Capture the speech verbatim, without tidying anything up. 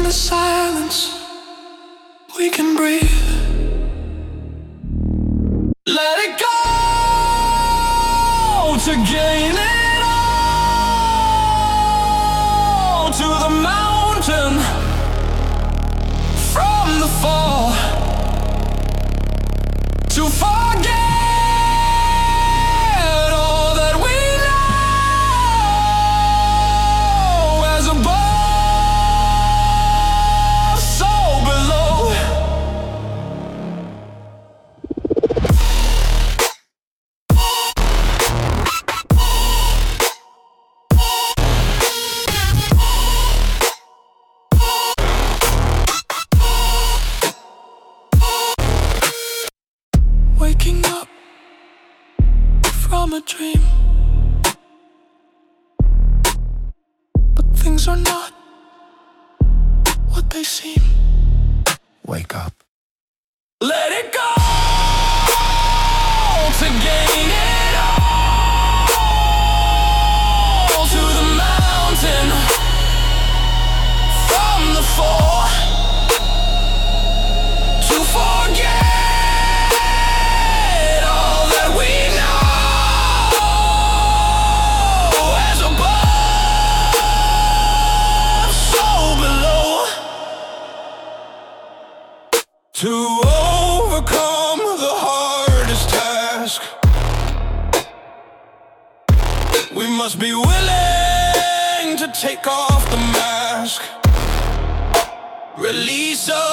the silence, we can breathe. Let it go to gain it all, to the mountain from the fall, to forget all that we know. As above, so below. Waking up from a dream, but things are not what they seem. Wake up. Let it go to gain it all, to the mountain from the fall, to forget to overcome the hardest task. We must be willing to take off the mask, release us.